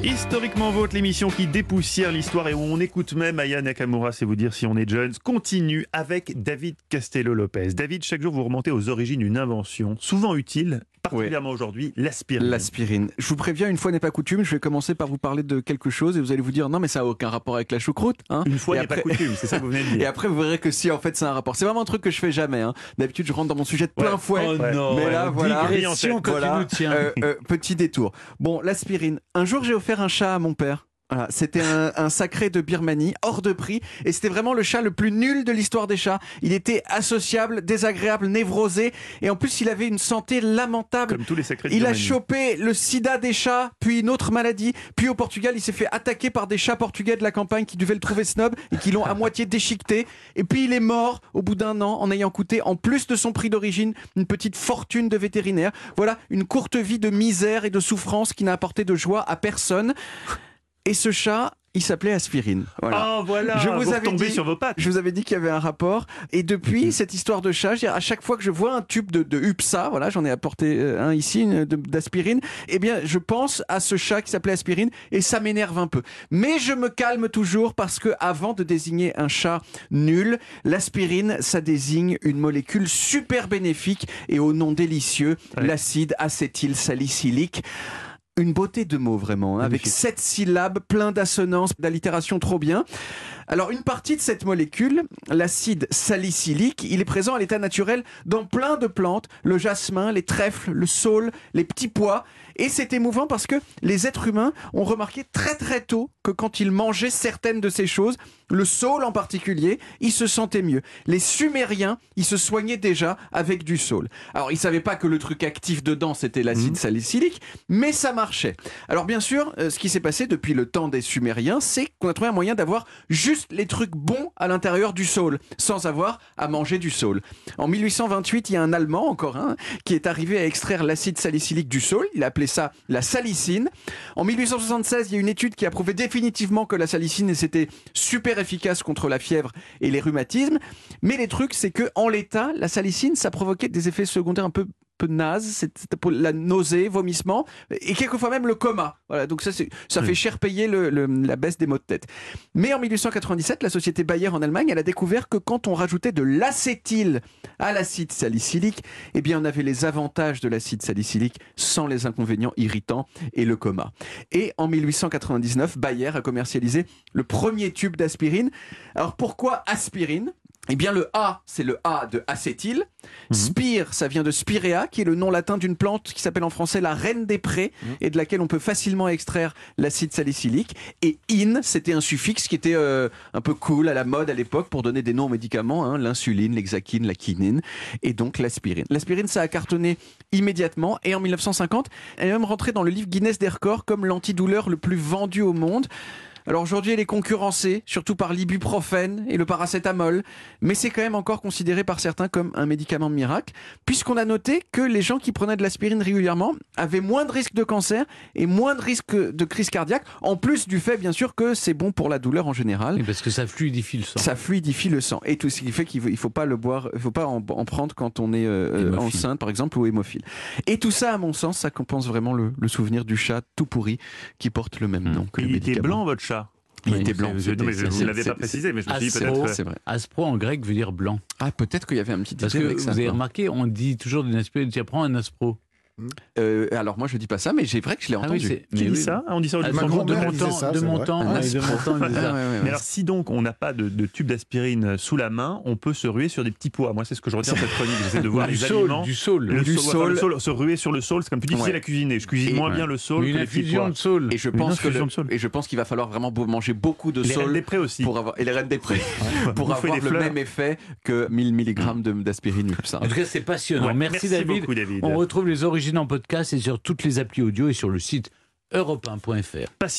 Historiquement Vôtre, l'émission qui dépoussière l'histoire et où on écoute même Aya Nakamura, c'est vous dire si on est Jones, continue avec David Castello-Lopez. David, chaque jour vous remontez aux origines d'une invention, souvent utile, particulièrement aujourd'hui, l'aspirine. L'aspirine. Je vous préviens, une fois n'est pas coutume, je vais commencer par vous parler de quelque chose et vous allez vous dire non mais ça n'a aucun rapport avec la choucroute. Hein, une fois n'est pas coutume, c'est ça que vous venez de dire. Et après vous verrez que si en fait c'est un rapport. C'est vraiment un truc que je fais jamais. Hein. D'habitude je rentre dans mon sujet de plein fouet. Oh non, mais là voilà. Petit détour. Bon, l'aspirine. Un jour j'ai offert un chat à mon père. Voilà, c'était un sacré de Birmanie, hors de prix, et c'était vraiment le chat le plus nul de l'histoire des chats. Il était associable, désagréable, névrosé, et en plus il avait une santé lamentable. Comme tous les sacrés de Il Birmanie. a chopé le sida des chats, puis une autre maladie, puis au Portugal il s'est fait attaquer par des chats portugais de la campagne qui devaient le trouver snob et qui l'ont à moitié déchiqueté, et puis il est mort au bout d'un an en ayant coûté, en plus de son prix d'origine, une petite fortune de vétérinaire. Voilà, une courte vie de misère et de souffrance qui n'a apporté de joie à personne. Et ce chat, il s'appelait Aspirine. Voilà. Oh voilà, je vous vous avais retombez dit, sur vos pattes. Je vous avais dit qu'il y avait un rapport. Et depuis, cette histoire de chat, à chaque fois que je vois un tube de UPSA, voilà, j'en ai apporté un ici, d'aspirine, eh bien, je pense à ce chat qui s'appelait Aspirine et ça m'énerve un peu. Mais je me calme toujours parce que avant de désigner un chat nul, l'aspirine, ça désigne une molécule super bénéfique et au nom délicieux, l'acide acétylsalicylique. Une beauté de mots vraiment, hein, avec 7 syllabes, plein d'assonances, d'allitérations trop bien. Alors une partie de cette molécule, l'acide salicylique, il est présent à l'état naturel dans plein de plantes, le jasmin, les trèfles, le saule, les petits pois. Et c'est émouvant parce que les êtres humains ont remarqué très très tôt que quand ils mangeaient certaines de ces choses, le saule en particulier, ils se sentaient mieux. Les Sumériens, ils se soignaient déjà avec du saule. Alors ils savaient pas que le truc actif dedans c'était l'acide salicylique, mais ça marchait. Alors bien sûr, ce qui s'est passé depuis le temps des Sumériens, c'est qu'on a trouvé un moyen d'avoir juste les trucs bons à l'intérieur du saule, sans avoir à manger du saule. En 1828, il y a un Allemand, encore un, qui est arrivé à extraire l'acide salicylique du saule. Il a appelé ça la salicine. En 1876, il y a une étude qui a prouvé définitivement que la salicine c'était super efficace contre la fièvre et les rhumatismes. Mais les trucs, c'est que en l'état, la salicine, ça provoquait des effets secondaires un peu naze, c'était pour la nausée, vomissement et quelquefois même le coma. Voilà, donc ça fait cher payer la baisse des maux de tête. Mais en 1897, la société Bayer en Allemagne, elle a découvert que quand on rajoutait de l'acétyle à l'acide salicylique, eh bien on avait les avantages de l'acide salicylique sans les inconvénients irritants et le coma. Et en 1899, Bayer a commercialisé le premier tube d'aspirine. Alors pourquoi aspirine ? Eh bien, le A, c'est le A de acétyl. Spire, ça vient de spirea, qui est le nom latin d'une plante qui s'appelle en français la reine des prés et de laquelle on peut facilement extraire l'acide salicylique. Et in, c'était un suffixe qui était un peu cool à la mode à l'époque pour donner des noms aux médicaments, hein, l'insuline, l'hexaquine, la quinine, et donc l'aspirine. L'aspirine, ça a cartonné immédiatement et en 1950, elle est même rentrée dans le livre Guinness des records comme l'antidouleur le plus vendu au monde. Alors aujourd'hui, elle est concurrencée, surtout par l'ibuprofène et le paracétamol, mais c'est quand même encore considéré par certains comme un médicament miracle, puisqu'on a noté que les gens qui prenaient de l'aspirine régulièrement avaient moins de risques de cancer et moins de risques de crise cardiaque, en plus du fait, bien sûr, que c'est bon pour la douleur en général. Et parce que ça fluidifie le sang. Ça fluidifie le sang. Et tout ce qui fait qu'il ne faut pas le boire, il ne faut pas en prendre quand on est enceinte, par exemple, ou hémophile. Et tout ça, à mon sens, ça compense vraiment le souvenir du chat tout pourri qui porte le même nom que le médicament. Il était blanc, votre chat ? Il était blanc. Vous ne l'avez pas précisé, mais je me suis dit peut-être... C'est vrai. Aspro en grec veut dire blanc. Ah, peut-être qu'il y avait un petit Parce détail que avec ça. vous avez remarqué, on dit toujours d'une aspirine, tiens, prends un aspro. Alors moi je dis pas ça, mais c'est vrai que je l'ai entendu. Qui dit ça ? On dit ça au de Luxembourg. mon temps. Mais alors si donc on n'a pas de tube d'aspirine sous la main, on peut se ruer sur des petits pois. Moi c'est ce que je retiens de cette chronique. J'essaie de voir les aliments. Du saule. Le saule. Se ruer sur le saule, c'est comme plus difficile à cuisiner. Je cuisine moins bien le saule que les petits pois. De saule. Et je pense qu'il va falloir vraiment manger beaucoup de saule. Les reines des prés aussi. Et les reines des prés pour avoir le même effet que 1000 mg d'aspirine. En tout cas c'est passionnant. Merci David. On retrouve les origines en podcast et sur toutes les applis audio et sur le site europe1.fr.